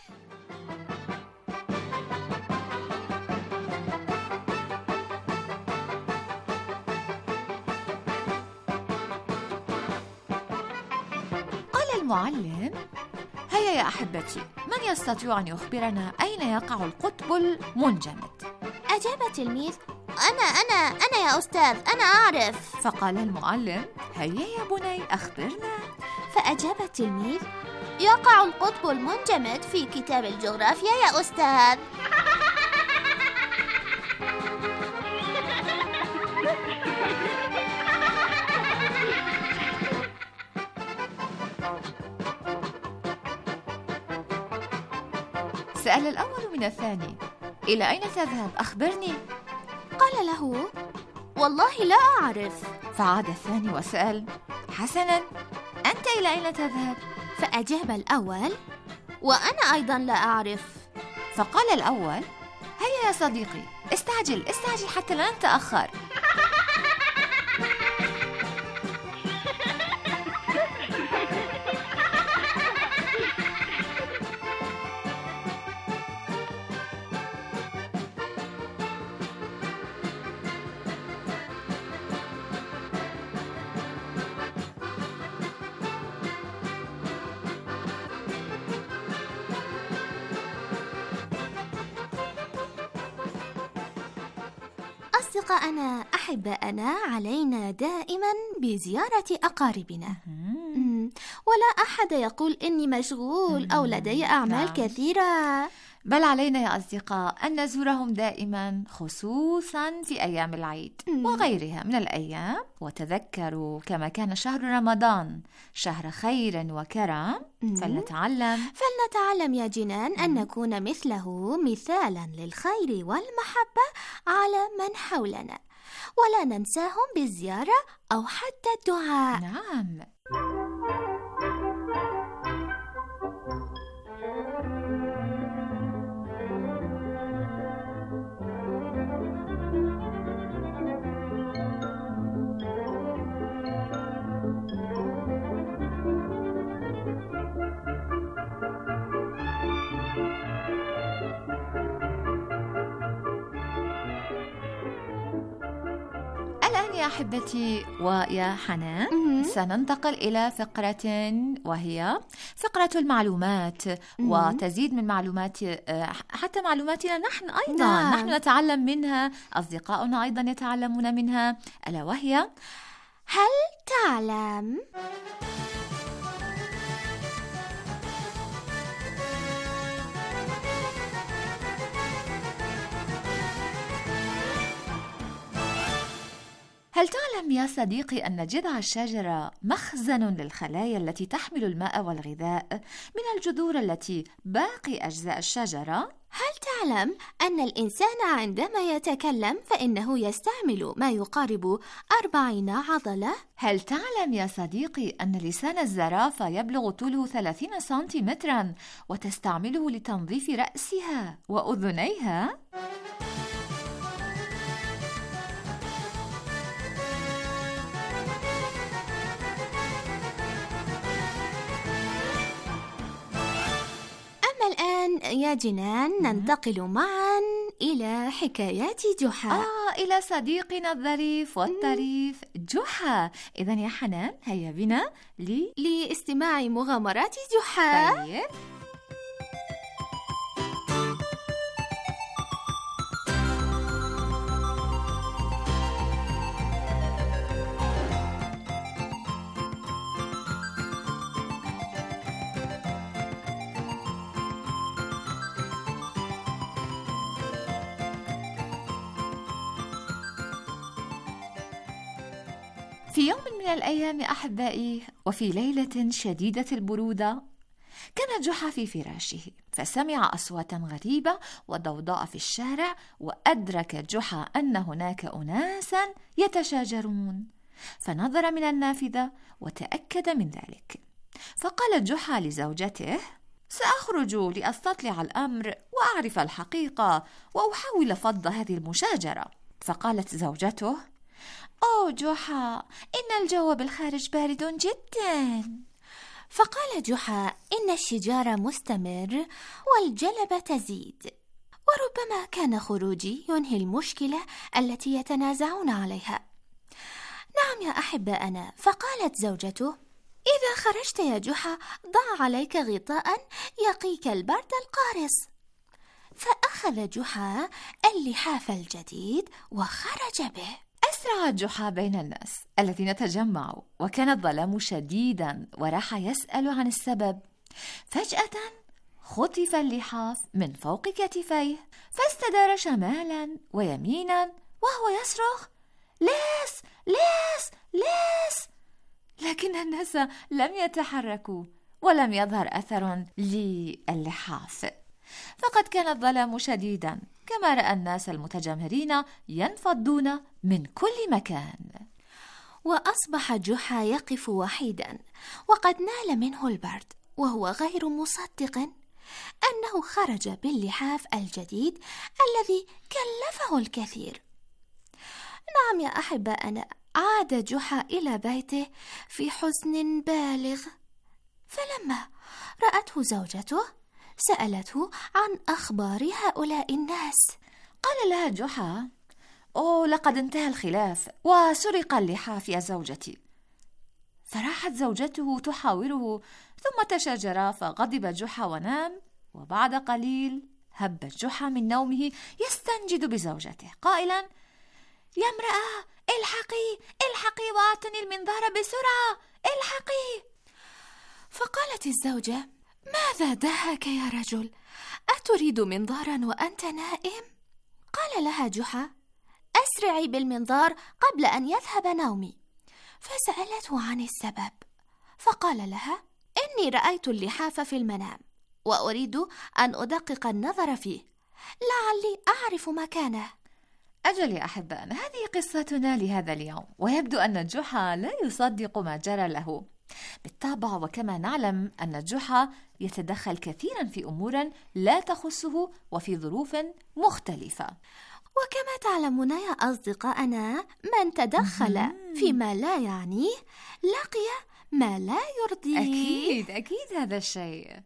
قال المعلم: هيا يا أحبتي، من يستطيع أن يخبرنا أين يقع القطب المنجمد؟ أجاب التلميذ: أنا أنا أنا يا أستاذ، أنا أعرف. فقال المعلم: هيا يا بني أخبرنا. فأجاب التلميذ: يقع القطب المنجمد في كتاب الجغرافيا يا أستاذ. سأل الأول من الثاني: إلى أين تذهب؟ أخبرني. قال له: والله لا أعرف. فعاد الثاني وسأل: حسناً، أنت إلى أين تذهب؟ فأجاب الأول: وأنا أيضا لا أعرف. فقال الأول: هيا يا صديقي، استعجل استعجل حتى لا نتأخر. أصدقائنا أحباءنا، علينا دائما بزيارة أقاربنا. مم. ولا أحد يقول إني مشغول أو لدي أعمال نعم. كثيرة، بل علينا يا أصدقاء أن نزورهم دائما، خصوصا في أيام العيد وغيرها من الأيام. وتذكروا كما كان شهر رمضان شهر خير وكرم، فلنتعلم فلنتعلم يا جنان أن نكون مثله، مثالا للخير والمحبة على من حولنا، ولا ننساهم بالزيارة أو حتى الدعاء. نعم. الآن يا أحبتي ويا حنان سننتقل إلى فقرة وهي فقرة المعلومات، وتزيد من معلومات حتى معلوماتنا نحن أيضا. نعم. نحن نتعلم منها، أصدقاؤنا أيضا يتعلمون منها، ألا وهي: هل تعلم؟ هل تعلم يا صديقي أن جذع الشجرة مخزن للخلايا التي تحمل الماء والغذاء من الجذور التي باقي أجزاء الشجرة؟ هل تعلم أن الإنسان عندما يتكلم فإنه يستعمل ما يقارب أربعين عضلة؟ هل تعلم يا صديقي أن لسان الزرافة يبلغ طوله ثلاثين سنتيمترا وتستعمله لتنظيف رأسها وأذنيها؟ الآن يا جنان ننتقل معا إلى حكايات جحا. آه إلى صديقنا الظريف والطريف جحا. إذن يا حنان هيا بنا لي... لاستماع مغامرات جحا. طيب. في يوم من الأيام أحبائي، وفي ليلة شديدة البرودة، كان جحا في فراشه، فسمع أصواتا غريبة وضوضاء في الشارع، وأدرك جحا أن هناك أناسا يتشاجرون، فنظر من النافذة وتأكد من ذلك. فقال جحا لزوجته: سأخرج لأستطلع الأمر وأعرف الحقيقة وأحاول فض هذه المشاجرة. فقالت زوجته: أوه جحا، إن الجو بالخارج بارد جدا. فقال جحا: إن الشجار مستمر والجلبة تزيد، وربما كان خروجي ينهي المشكلة التي يتنازعون عليها. نعم يا أحباءنا. فقالت زوجته: إذا خرجت يا جحا ضع عليك غطاء يقيك البرد القارس. فأخذ جحا اللحاف الجديد وخرج به. أسرع جحا بين الناس الذين تجمعوا، وكان الظلام شديدا، وراح يسأل عن السبب. فجأة خطف اللحاف من فوق كتفيه، فاستدار شمالا ويمينا وهو يصرخ: ليس ليس ليس! لكن الناس لم يتحركوا ولم يظهر أثر للحاف، فقد كان الظلام شديدا، كما رأى الناس المتجمهرين ينفضون من كل مكان. وأصبح جحا يقف وحيدا، وقد نال منه البرد، وهو غير مصدق أنه خرج باللحاف الجديد الذي كلفه الكثير. نعم يا أحباءنا، عاد جحا إلى بيته في حزن بالغ. فلما رأته زوجته سألته عن أخبار هؤلاء الناس. قال لها جحا: أوه، لقد انتهى الخلاف وسرق اللحاف يا زوجتي. فراحت زوجته تحاوره، ثم تشاجرا، فغضب جحا ونام. وبعد قليل هب جحا من نومه يستنجد بزوجته قائلا: يا امرأة، الحقي الحقي وأعطني المنظار بسرعة، الحقي. فقالت الزوجة: ماذا دهاك يا رجل؟ أتريد منظارا وأنت نائم؟ قال لها جحا: أسرعي بالمنظار قبل أن يذهب نومي. فسألته عن السبب، فقال لها: إني رأيت اللحاف في المنام، وأريد أن أدقق النظر فيه لعلي أعرف مكانه. أجل يا أحبائنا، هذه قصتنا لهذا اليوم، ويبدو أن جحا لا يصدق ما جرى له. بالطبع، وكما نعلم أن جحا يتدخل كثيرا في أمور لا تخصه وفي ظروف مختلفة. وكما تعلمون يا أصدقائنا، من تدخل فيما لا يعنيه لقي ما لا يرضيه. أكيد أكيد هذا الشيء.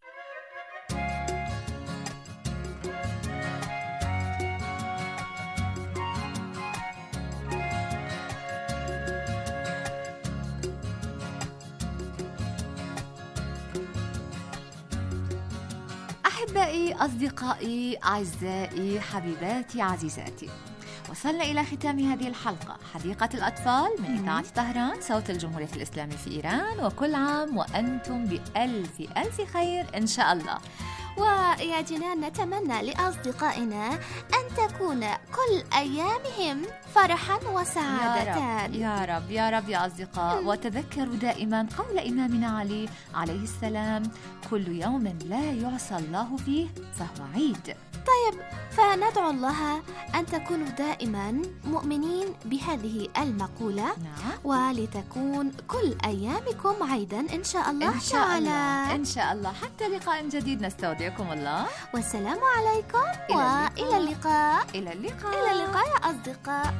أحبائي، أصدقائي، أعزائي، حبيباتي، عزيزاتي، وصلنا إلى ختام هذه الحلقة، حديقة الأطفال من إذاعة طهران، صوت الجمهورية الإسلامية في إيران. وكل عام وأنتم بألف ألف خير إن شاء الله. ويا جنان، نتمنى لأصدقائنا أن تكون كل أيامهم فرحا وسعادة. يا رب يا رب يا رب يا أصدقاء. وتذكروا دائما قول إمامنا علي عليه السلام: كل يوم لا يعصى الله فيه فهو عيد. طيب، فندعو الله أن تكونوا دائما مؤمنين بهذه المقولة. نعم. ولتكون كل أيامكم عيدا إن شاء الله إن شاء تعالى. الله إن شاء الله. حتى لقاء جديد، نستودعكم الله، والسلام عليكم، إلى وإلى اللقاء. إلى اللقاء إلى اللقاء يا أصدقاء.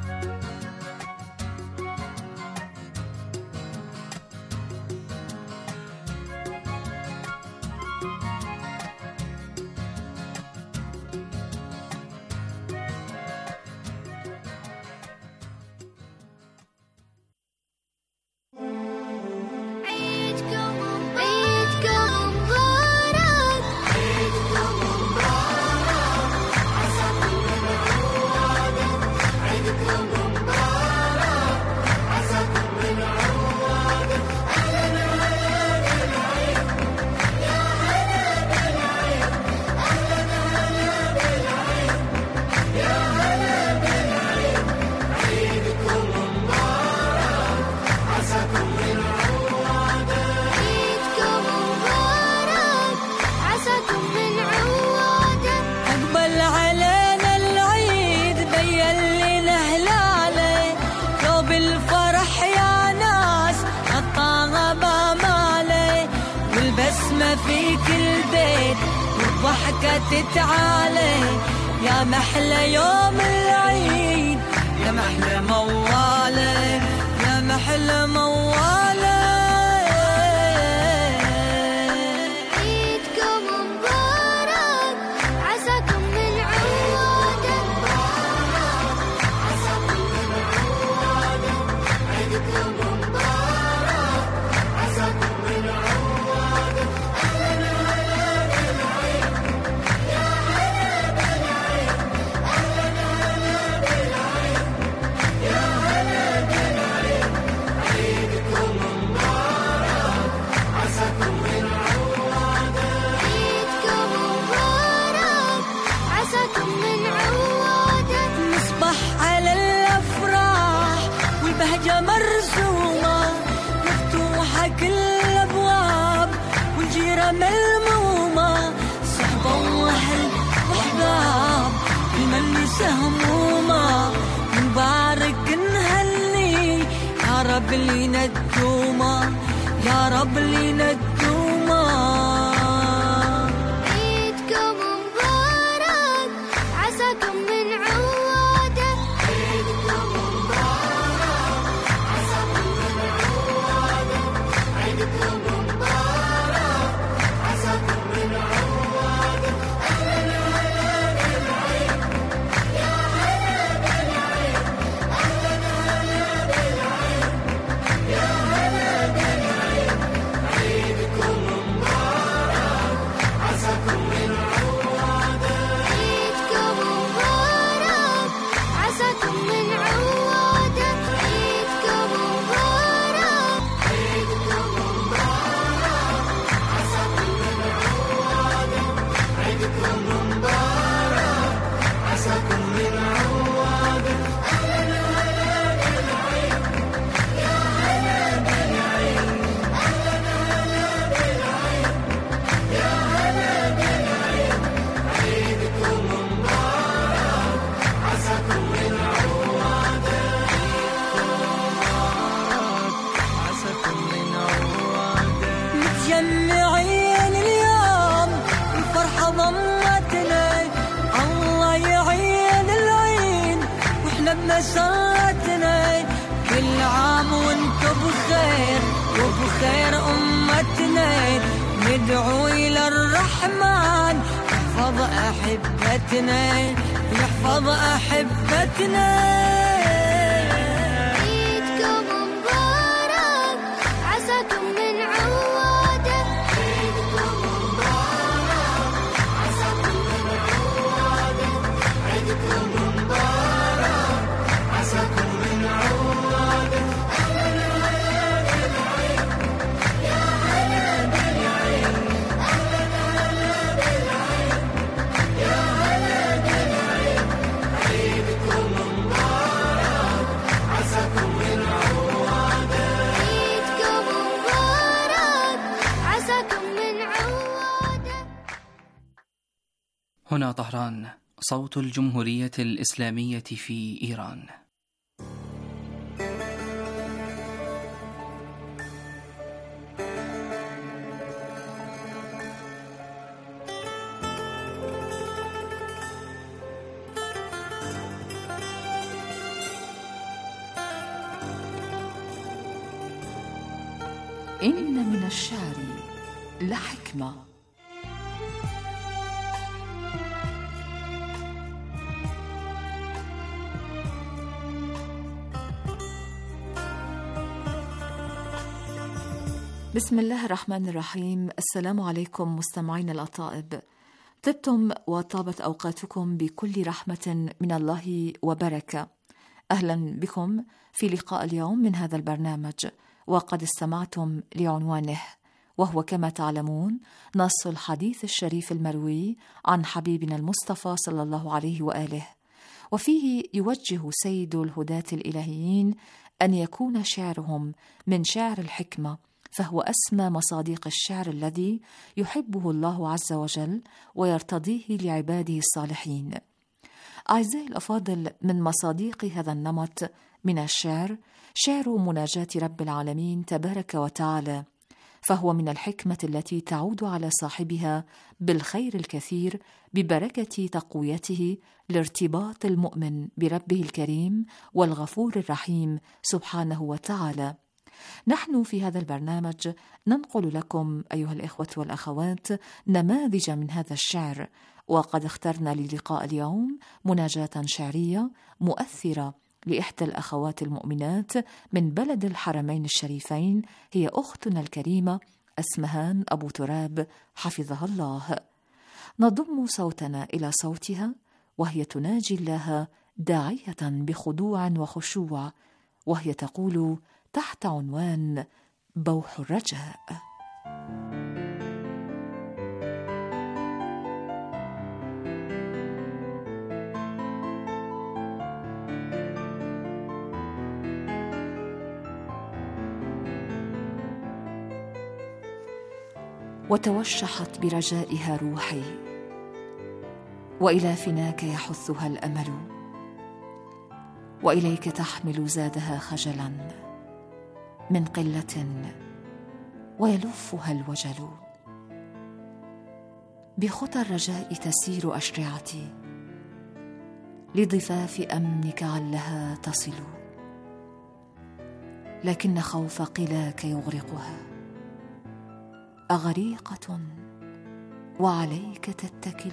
عيدكم مبارك، بسمة في كل بيت والضحكة تتعالي، يا محلى يوم العيد يا محلى موالي، يا محلى موالي. عيدكم مبارك عساكم من عوادة، عساكم من عوادة. عيدكم مبارك عساكم من عوادة. أهلا هلا بالعيد يا هلا بالعيد، أهلا هلا بالعيد يا هلا بالعيد. عيدكم مبارك عساكم من عوادة، عيدكم مبارك عساكم من عوادة. نصبح على الأفراح والبهجة مرسومة، مفتوحة كل الأبواب والجيرة ملمومة، صحبة وأهل وأحباب المنسة همومة. مبارك نهني يا رب لينا الدومة، يا رب لينا الدومة. عيدكم مبارك عساكم من عوادة، عيدكم مبارك عساكم من عوادة. عيدكم مبارك عساكم من عوادة. أهلا هلا بالعيد يا هلا بالعيد، أهلا هلا بالعيد يا هلا بالعيد. عيدكم مبارك عساكم من عوادة، عيدكم مبارك عساكم من عوادة. عيدكم مبارك، عيدكم مبارك عساكم من عوادة. عيدكم مبارك عساكم من عوادة. أهلا هلا بالعيد يا هلا بالعيد، أهلا هلا بالعيد يا هلا بالعيد. عيدكم مبارك عساكم من عوادة، عساكم من عوادة. متجمعين اليوم الفرحة ضمتنا، الله يعين العين واحنا بمسرتنا. كل عام وانتم بخير وبخير أمتنا، ندعو إلى الرحمن يحفظ أحبتنا، يحفظ أحبتنا. عيدكم مبارك عساكم من عوادة، عيدكم مبارك عساكم من عوادة. عيدكم مبارك عساكم من عوادة. أهلا هلا بالعيد يا هلا بالعيد، أهلا هلا بالعيد يا هلا بالعيد. عيدكم مبارك عساكم من عوادة، عيدكم مبارك عساكم من عوادة. هنا طهران، صوت الجمهورية الإسلامية في إيران. إن من الشعر لحكمة. بسم الله الرحمن الرحيم. السلام عليكم مستمعين الأطائب، طبتم وطابت أوقاتكم بكل رحمة من الله وبركة. أهلا بكم في لقاء اليوم من هذا البرنامج، وقد استمعتم لعنوانه، وهو كما تعلمون نص الحديث الشريف المروي عن حبيبنا المصطفى صلى الله عليه وآله، وفيه يوجه سيد الهداة الإلهيين أن يكون شعرهم من شعر الحكمة، فهو أسمى مصادق الشعر الذي يحبه الله عز وجل ويرتضيه لعباده الصالحين. أعزائي الأفاضل، من مصادق هذا النمط من الشعر شعر مناجاة رب العالمين تبارك وتعالى، فهو من الحكمة التي تعود على صاحبها بالخير الكثير ببركة تقويته لارتباط المؤمن بربه الكريم والغفور الرحيم سبحانه وتعالى. نحن في هذا البرنامج ننقل لكم أيها الإخوة والأخوات نماذج من هذا الشعر، وقد اخترنا للقاء اليوم مناجاة شعرية مؤثرة لإحدى الأخوات المؤمنات من بلد الحرمين الشريفين، هي أختنا الكريمة أسمهان أبو تراب حفظها الله. نضم صوتنا إلى صوتها وهي تناجي الله داعية بخضوع وخشوع، وهي تقول تحت عنوان بوح الرجاء: وتوشحت برجائها روحي، وإلى فناك يحثها الأمل، وإليك تحمل زادها خجلا من قلة ويلفها الوجل. بخطى الرجاء تسير أشرعتي لضفاف أمنك علها تصل، لكن خوف قلاك يغرقها، أغريقة وعليك تتكل.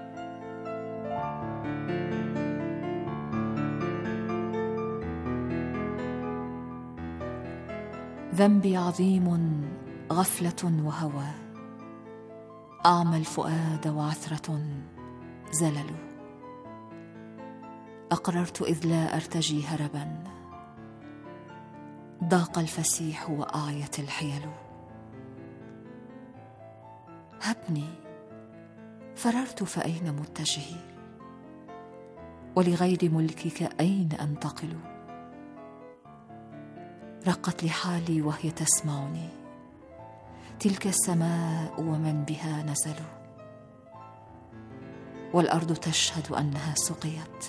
ذنبي عظيم غفلة وهوى، أعمى الفؤاد وعثرة زلل. أقررت إذ لا أرتجي هربا، ضاق الفسيح وأعيت الحيل. هبني فررت فأين متجهي، ولغير ملكك أين أنتقل. رقت لحالي وهي تسمعني تلك السماء ومن بها نزلوا، والأرض تشهد أنها سقيت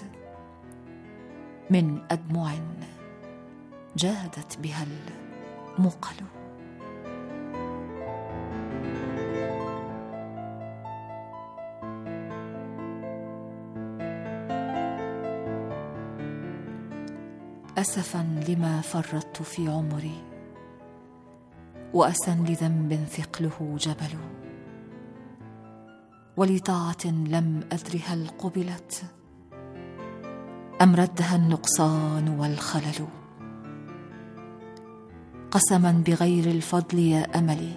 من أدمع جادت بها المقل. أسفا لما فرطت في عمري، وأسا لذنب ثقله جبل، ولطاعة لم أدر هل قبلت أم ردها النقصان والخلل. قسما بغير الفضل يا أملي،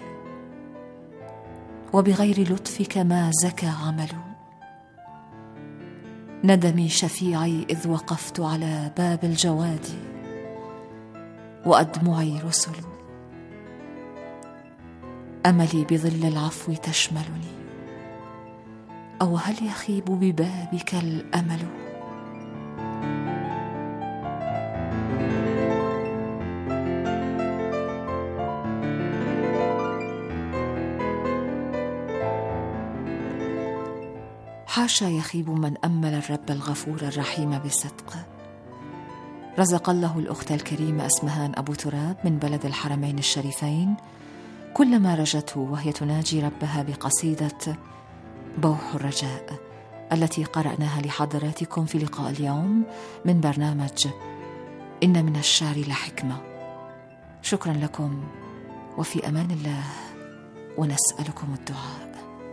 وبغير لطفك ما زكى عمل. ندمي شفيعي إذ وقفت على باب الجواد، وأدمعي رسل. أملي بظل العفو تشملني، أو هل يخيب ببابك الأمل؟ حاشا يخيب من أمل الرب الغفور الرحيم بصدق. رزق الله الأخت الكريمة أسمهان أبو تراب من بلد الحرمين الشريفين كل ما رجته وهي تناجي ربها بقصيدة بوح الرجاء التي قرأناها لحضراتكم في لقاء اليوم من برنامج إن من الشعر لحكمة. شكرا لكم وفي أمان الله، ونسألكم الدعاء.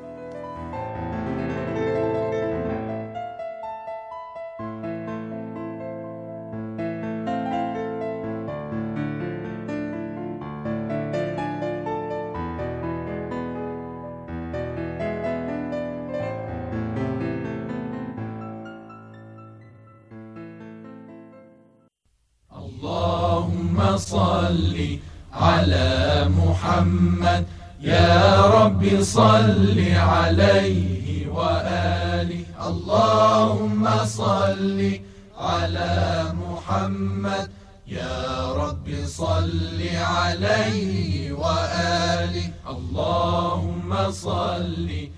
اللهم صل على محمد يا رب صل عليه وآله. اللهم صل على محمد يا رب صل عليه وآله. اللهم صل